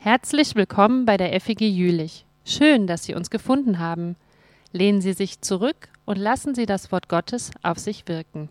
Herzlich willkommen bei der FEG Jülich. Schön, dass Sie uns gefunden haben. Lehnen Sie sich zurück und lassen Sie das Wort Gottes auf sich wirken.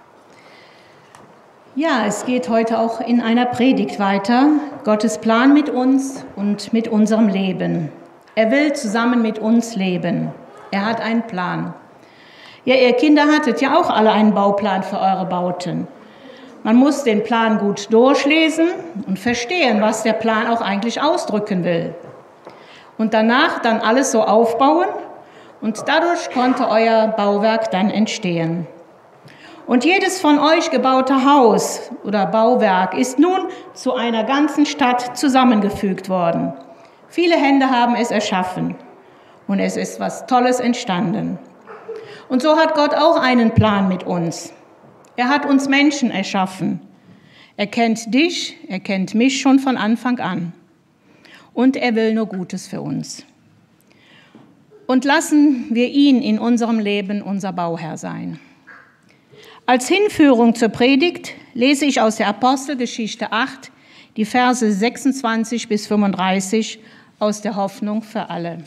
Ja, es geht heute auch in einer Predigt weiter. Gottes Plan mit uns und mit unserem Leben. Er will zusammen mit uns leben. Er hat einen Plan. Ja, ihr Kinder hattet ja auch alle einen Bauplan für eure Bauten. Man muss den Plan gut durchlesen und verstehen, was der Plan auch eigentlich ausdrücken will. Und danach dann alles so aufbauen und dadurch konnte euer Bauwerk dann entstehen. Und jedes von euch gebaute Haus oder Bauwerk ist nun zu einer ganzen Stadt zusammengefügt worden. Viele Hände haben es erschaffen und es ist was Tolles entstanden. Und so hat Gott auch einen Plan mit uns. Er hat uns Menschen erschaffen. Er kennt dich, er kennt mich schon von Anfang an. Und er will nur Gutes für uns. Und lassen wir ihn in unserem Leben unser Bauherr sein. Als Hinführung zur Predigt lese ich aus der Apostelgeschichte 8 die Verse 26 bis 35 aus der Hoffnung für alle.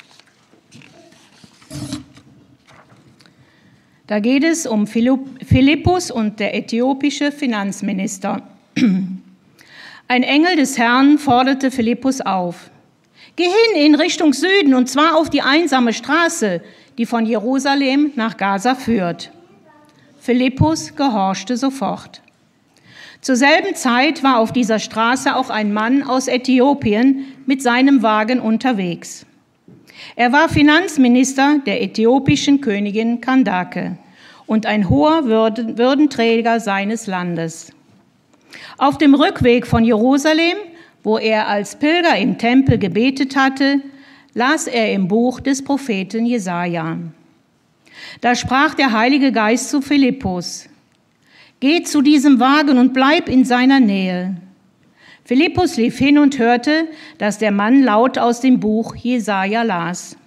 Da geht es um Philippus und der äthiopische Finanzminister. Ein Engel des Herrn forderte Philippus auf: Geh hin in Richtung Süden, und zwar auf die einsame Straße, die von Jerusalem nach Gaza führt. Philippus gehorchte sofort. Zur selben Zeit war auf dieser Straße auch ein Mann aus Äthiopien mit seinem Wagen unterwegs. Er war Finanzminister der äthiopischen Königin Kandake und ein hoher Würdenträger seines Landes. Auf dem Rückweg von Jerusalem, wo er als Pilger im Tempel gebetet hatte, las er im Buch des Propheten Jesaja. Da sprach der Heilige Geist zu Philippus: Geh zu diesem Wagen und bleib in seiner Nähe. Philippus lief hin und hörte, dass der Mann laut aus dem Buch Jesaja las.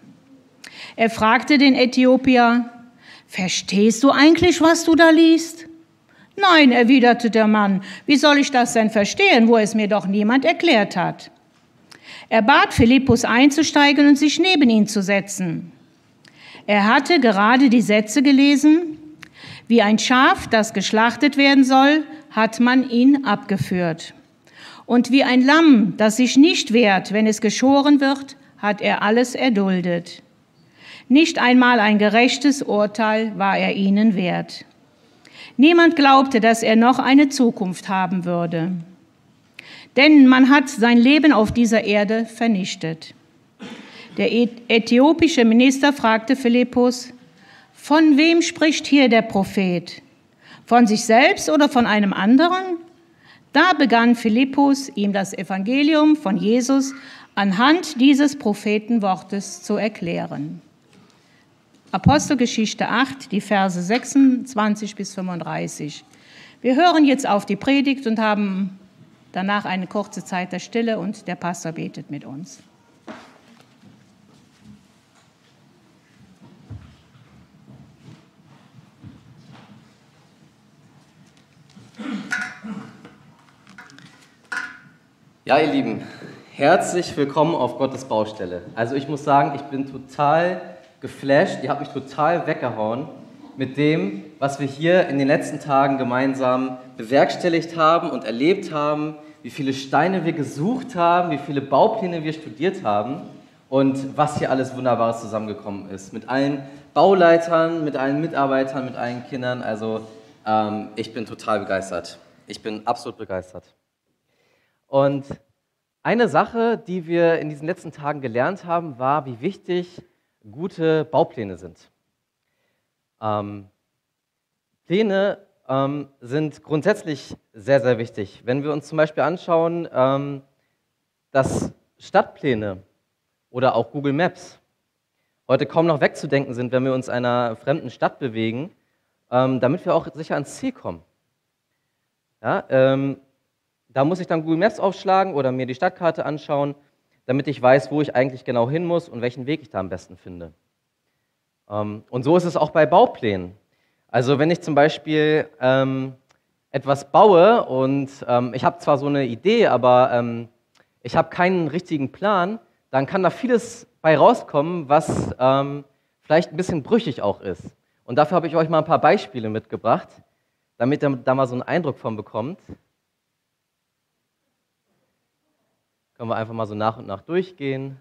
Er fragte den Äthiopier: Verstehst du eigentlich, was du da liest? Nein, erwiderte der Mann, wie soll ich das denn verstehen, wo es mir doch niemand erklärt hat? Er bat Philippus einzusteigen und sich neben ihn zu setzen. Er hatte gerade die Sätze gelesen: Wie ein Schaf, das geschlachtet werden soll, hat man ihn abgeführt. Und wie ein Lamm, das sich nicht wehrt, wenn es geschoren wird, hat er alles erduldet. Nicht einmal ein gerechtes Urteil war er ihnen wert. Niemand glaubte, dass er noch eine Zukunft haben würde. Denn man hat sein Leben auf dieser Erde vernichtet. Der äthiopische Minister fragte Philippus: Von wem spricht hier der Prophet? Von sich selbst oder von einem anderen? Da begann Philippus, ihm das Evangelium von Jesus anhand dieses Prophetenwortes zu erklären. Apostelgeschichte 8, die Verse 26 bis 35. Wir hören jetzt auf die Predigt und haben danach eine kurze Zeit der Stille und der Pastor betet mit uns. Ja, ihr Lieben, herzlich willkommen auf Gottes Baustelle. Also ich muss sagen, ich bin total geflasht, ihr habt mich total weggehauen mit dem, was wir hier in den letzten Tagen gemeinsam bewerkstelligt haben und erlebt haben, wie viele Steine wir gesucht haben, wie viele Baupläne wir studiert haben und was hier alles Wunderbares zusammengekommen ist. Mit allen Bauleitern, mit allen Mitarbeitern, mit allen Kindern. Also ich bin total begeistert. Ich bin absolut begeistert. Und eine Sache, die wir in diesen letzten Tagen gelernt haben, war, wie wichtig gute Baupläne sind. Pläne sind grundsätzlich sehr, sehr wichtig. Wenn wir uns zum Beispiel anschauen, dass Stadtpläne oder auch Google Maps heute kaum noch wegzudenken sind, wenn wir uns in einer fremden Stadt bewegen, damit wir auch sicher ans Ziel kommen. Ja, da muss ich dann Google Maps aufschlagen oder mir die Stadtkarte anschauen, damit ich weiß, wo ich eigentlich genau hin muss und welchen Weg ich da am besten finde. Und so ist es auch bei Bauplänen. Also wenn ich zum Beispiel etwas baue und ich habe zwar so eine Idee, aber ich habe keinen richtigen Plan, dann kann da vieles bei rauskommen, was vielleicht ein bisschen brüchig auch ist. Und dafür habe ich euch mal ein paar Beispiele mitgebracht, damit ihr da mal so einen Eindruck von bekommt. Können wir einfach mal so nach und nach durchgehen.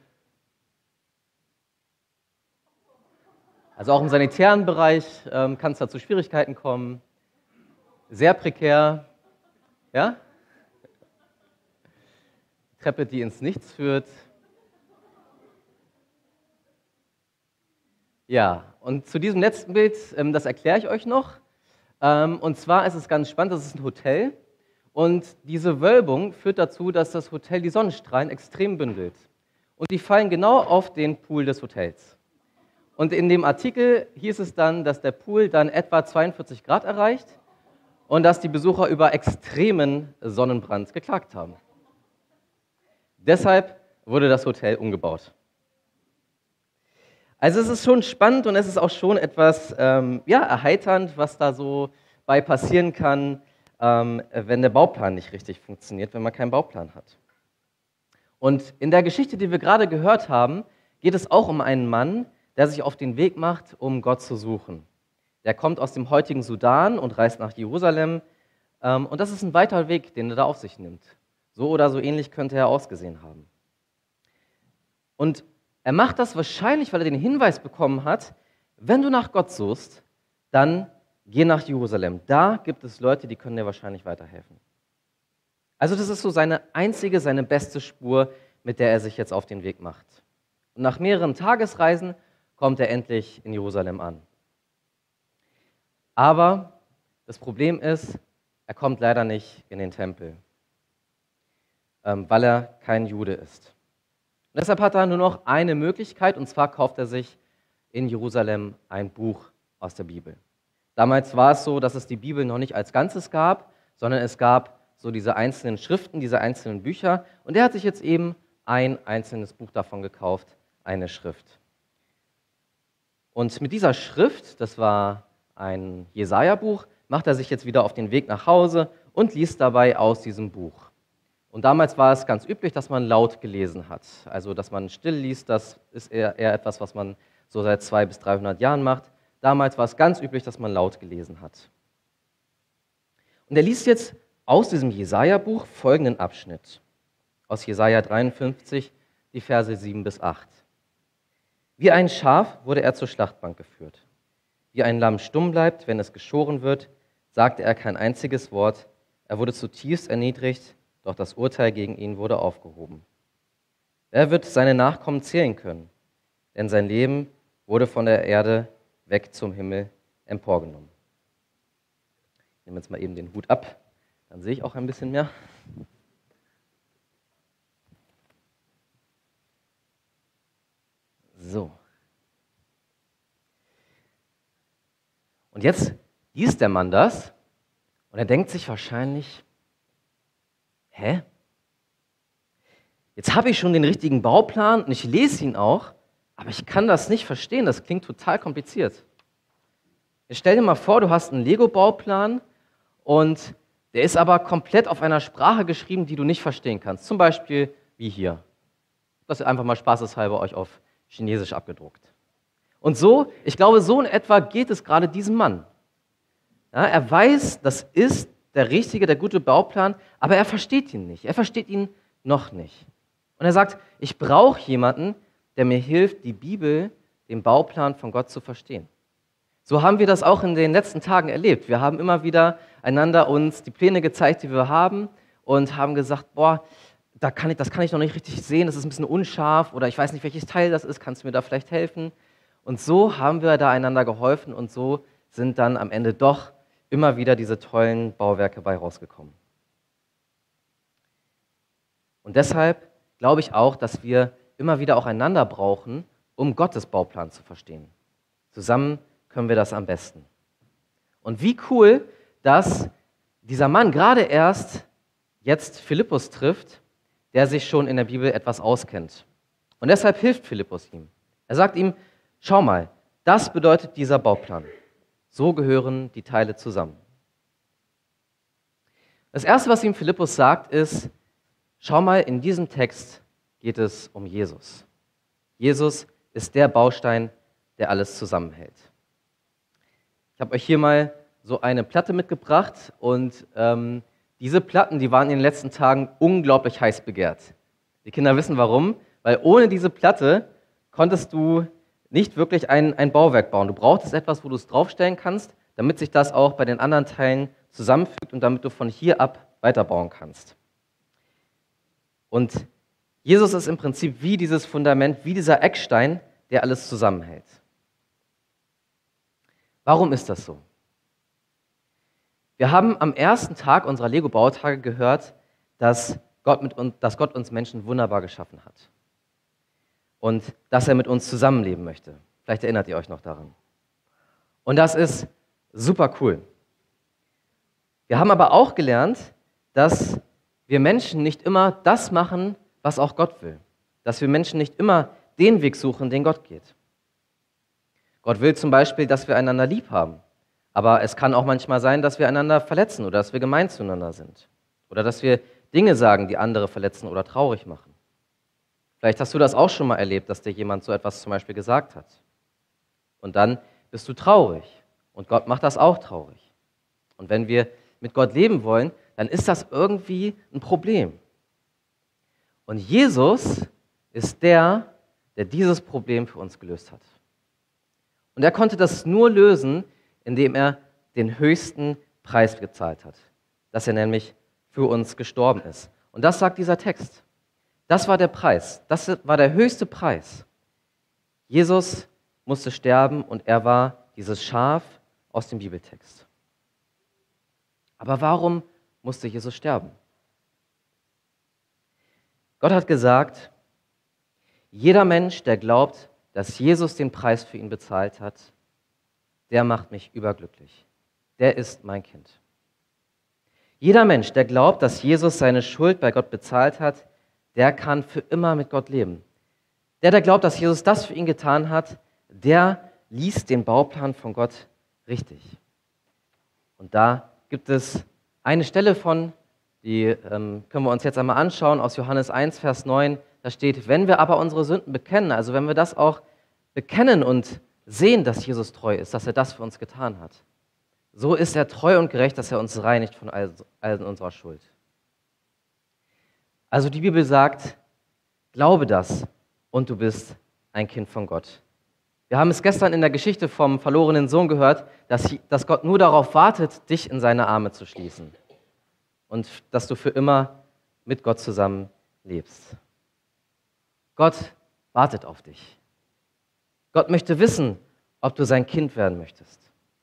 Also auch im sanitären Bereich kann es da zu Schwierigkeiten kommen. Sehr prekär. Ja? Treppe, die ins Nichts führt. Ja, und zu diesem letzten Bild, das erkläre ich euch noch. Und zwar ist es ganz spannend, das ist ein Hotel. Und diese Wölbung führt dazu, dass das Hotel die Sonnenstrahlen extrem bündelt. Und die fallen genau auf den Pool des Hotels. Und in dem Artikel hieß es dann, dass der Pool dann etwa 42 Grad erreicht und dass die Besucher über extremen Sonnenbrand geklagt haben. Deshalb wurde das Hotel umgebaut. Also es ist schon spannend und es ist auch schon etwas erheiternd, was da so bei passieren kann, wenn der Bauplan nicht richtig funktioniert, wenn man keinen Bauplan hat. Und in der Geschichte, die wir gerade gehört haben, geht es auch um einen Mann, der sich auf den Weg macht, um Gott zu suchen. Der kommt aus dem heutigen Sudan und reist nach Jerusalem. Und das ist ein weiter Weg, den er da auf sich nimmt. So oder so ähnlich könnte er ausgesehen haben. Und er macht das wahrscheinlich, weil er den Hinweis bekommen hat, wenn du nach Gott suchst, dann geh nach Jerusalem. Da gibt es Leute, die können dir wahrscheinlich weiterhelfen. Also das ist so seine einzige, seine beste Spur, mit der er sich jetzt auf den Weg macht. Und nach mehreren Tagesreisen kommt er endlich in Jerusalem an. Aber das Problem ist, er kommt leider nicht in den Tempel, weil er kein Jude ist. Und deshalb hat er nur noch eine Möglichkeit, und zwar kauft er sich in Jerusalem ein Buch aus der Bibel. Damals war es so, dass es die Bibel noch nicht als Ganzes gab, sondern es gab so diese einzelnen Schriften, diese einzelnen Bücher. Und er hat sich jetzt eben ein einzelnes Buch davon gekauft, eine Schrift. Und mit dieser Schrift, das war ein Jesaja-Buch, macht er sich jetzt wieder auf den Weg nach Hause und liest dabei aus diesem Buch. Und damals war es ganz üblich, dass man laut gelesen hat. Also, dass man still liest, das ist eher etwas, was man so seit 200 bis 300 Jahren macht. Damals war es ganz üblich, dass man laut gelesen hat. Und er liest jetzt aus diesem Jesaja-Buch folgenden Abschnitt. Aus Jesaja 53, die Verse 7 bis 8. Wie ein Schaf wurde er zur Schlachtbank geführt. Wie ein Lamm stumm bleibt, wenn es geschoren wird, sagte er kein einziges Wort. Er wurde zutiefst erniedrigt, doch das Urteil gegen ihn wurde aufgehoben. Wer wird seine Nachkommen zählen können? Denn sein Leben wurde von der Erde weg zum Himmel emporgenommen. Ich nehme jetzt mal eben den Hut ab, dann sehe ich auch ein bisschen mehr. So. Und jetzt liest der Mann das und er denkt sich wahrscheinlich, hä? Jetzt habe ich schon den richtigen Bauplan und ich lese ihn auch, aber ich kann das nicht verstehen, das klingt total kompliziert. Jetzt stell dir mal vor, du hast einen Lego-Bauplan und der ist aber komplett auf einer Sprache geschrieben, die du nicht verstehen kannst. Zum Beispiel wie hier. Das ist einfach mal spaßeshalber euch auf Chinesisch abgedruckt. Und so, ich glaube, so in etwa geht es gerade diesem Mann. Ja, er weiß, das ist der richtige, der gute Bauplan, aber er versteht ihn nicht. Er versteht ihn noch nicht. Und er sagt, ich brauche jemanden, der mir hilft, die Bibel, den Bauplan von Gott zu verstehen. So haben wir das auch in den letzten Tagen erlebt. Wir haben immer wieder einander uns die Pläne gezeigt, die wir haben und haben gesagt, boah, das kann ich noch nicht richtig sehen, das ist ein bisschen unscharf oder ich weiß nicht, welches Teil das ist, kannst du mir da vielleicht helfen? Und so haben wir da einander geholfen und so sind dann am Ende doch immer wieder diese tollen Bauwerke bei rausgekommen. Und deshalb glaube ich auch, dass wir immer wieder auch einander brauchen, um Gottes Bauplan zu verstehen. Zusammen können wir das am besten. Und wie cool, dass dieser Mann gerade erst jetzt Philippus trifft, der sich schon in der Bibel etwas auskennt. Und deshalb hilft Philippus ihm. Er sagt ihm, schau mal, das bedeutet dieser Bauplan. So gehören die Teile zusammen. Das Erste, was ihm Philippus sagt, ist, Schau mal, in diesem Text geht es um Jesus. Jesus ist der Baustein, der alles zusammenhält. Ich habe euch hier mal so eine Platte mitgebracht und diese Platten, die waren in den letzten Tagen unglaublich heiß begehrt. Die Kinder wissen warum, weil ohne diese Platte konntest du nicht wirklich ein Bauwerk bauen. Du brauchtest etwas, wo du es draufstellen kannst, damit sich das auch bei den anderen Teilen zusammenfügt und damit du von hier ab weiterbauen kannst. Und Jesus ist im Prinzip wie dieses Fundament, wie dieser Eckstein, der alles zusammenhält. Warum ist das so? Wir haben am ersten Tag unserer Lego-Bautage gehört, dass Gott uns Menschen wunderbar geschaffen hat. Und dass er mit uns zusammenleben möchte. Vielleicht erinnert ihr euch noch daran. Und das ist super cool. Wir haben aber auch gelernt, dass wir Menschen nicht immer das machen, was auch Gott will. Dass wir Menschen nicht immer den Weg suchen, den Gott geht. Gott will zum Beispiel, dass wir einander lieb haben. Aber es kann auch manchmal sein, dass wir einander verletzen oder dass wir gemein zueinander sind. Oder dass wir Dinge sagen, die andere verletzen oder traurig machen. Vielleicht hast du das auch schon mal erlebt, dass dir jemand so etwas zum Beispiel gesagt hat. Und dann bist du traurig. Und Gott macht das auch traurig. Und wenn wir mit Gott leben wollen, dann ist das irgendwie ein Problem. Und Jesus ist der dieses Problem für uns gelöst hat. Und er konnte das nur lösen, indem er den höchsten Preis gezahlt hat. Dass er nämlich für uns gestorben ist. Und das sagt dieser Text. Das war der Preis. Das war der höchste Preis. Jesus musste sterben und er war dieses Schaf aus dem Bibeltext. Aber warum musste Jesus sterben? Gott hat gesagt, jeder Mensch, der glaubt, dass Jesus den Preis für ihn bezahlt hat, der macht mich überglücklich. Der ist mein Kind. Jeder Mensch, der glaubt, dass Jesus seine Schuld bei Gott bezahlt hat, der kann für immer mit Gott leben. Der glaubt, dass Jesus das für ihn getan hat, der liest den Bauplan von Gott richtig. Und da gibt es eine Stelle von, die können wir uns jetzt einmal anschauen, aus Johannes 1, Vers 9. Da steht, wenn wir aber unsere Sünden bekennen, also wenn wir das auch bekennen und sehen, dass Jesus treu ist, dass er das für uns getan hat, so ist er treu und gerecht, dass er uns reinigt von all unserer Schuld. Also die Bibel sagt, glaube das und du bist ein Kind von Gott. Wir haben es gestern in der Geschichte vom verlorenen Sohn gehört, dass Gott nur darauf wartet, dich in seine Arme zu schließen und dass du für immer mit Gott zusammen lebst. Gott wartet auf dich. Gott möchte wissen, ob du sein Kind werden möchtest.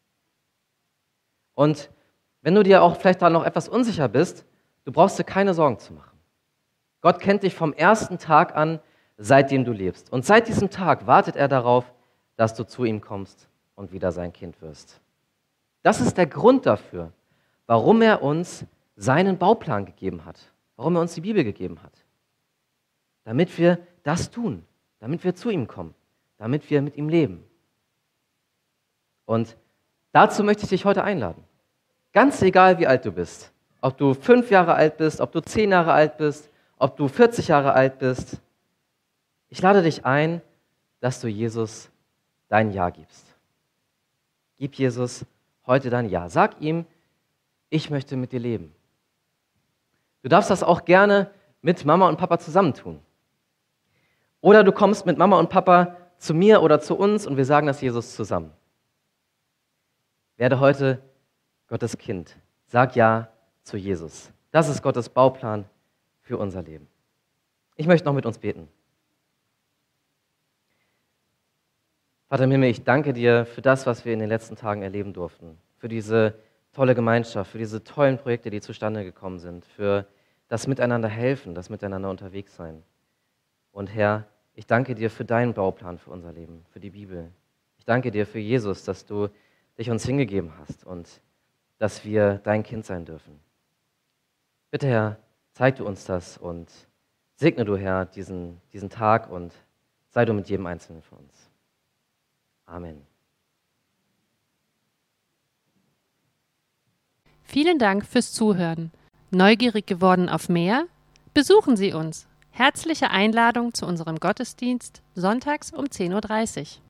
Und wenn du dir auch vielleicht da noch etwas unsicher bist, du brauchst dir keine Sorgen zu machen. Gott kennt dich vom ersten Tag an, seitdem du lebst. Und seit diesem Tag wartet er darauf, dass du zu ihm kommst und wieder sein Kind wirst. Das ist der Grund dafür, warum er uns seinen Bauplan gegeben hat, warum er uns die Bibel gegeben hat. Damit wir das tun, damit wir zu ihm kommen, damit wir mit ihm leben. Und dazu möchte ich dich heute einladen. Ganz egal, wie alt du bist. Ob du 5 Jahre alt bist, ob du 10 Jahre alt bist, ob du 40 Jahre alt bist. Ich lade dich ein, dass du Jesus dein Ja gibst. Gib Jesus heute dein Ja. Sag ihm, ich möchte mit dir leben. Du darfst das auch gerne mit Mama und Papa zusammentun. Oder du kommst mit Mama und Papa zu mir oder zu uns und wir sagen das Jesus zusammen. Werde heute Gottes Kind. Sag Ja zu Jesus. Das ist Gottes Bauplan für unser Leben. Ich möchte noch mit uns beten. Vater im Himmel, ich danke dir für das, was wir in den letzten Tagen erleben durften. Für diese tolle Gemeinschaft, für diese tollen Projekte, die zustande gekommen sind, für das Miteinander helfen, das Miteinander unterwegs sein. Und Herr, ich danke dir für deinen Bauplan für unser Leben, für die Bibel. Ich danke dir für Jesus, dass du dich uns hingegeben hast und dass wir dein Kind sein dürfen. Bitte, Herr, zeig du uns das und segne du, Herr, diesen Tag und sei du mit jedem Einzelnen von uns. Amen. Vielen Dank fürs Zuhören. Neugierig geworden auf mehr? Besuchen Sie uns. Herzliche Einladung zu unserem Gottesdienst sonntags um 10:30 Uhr.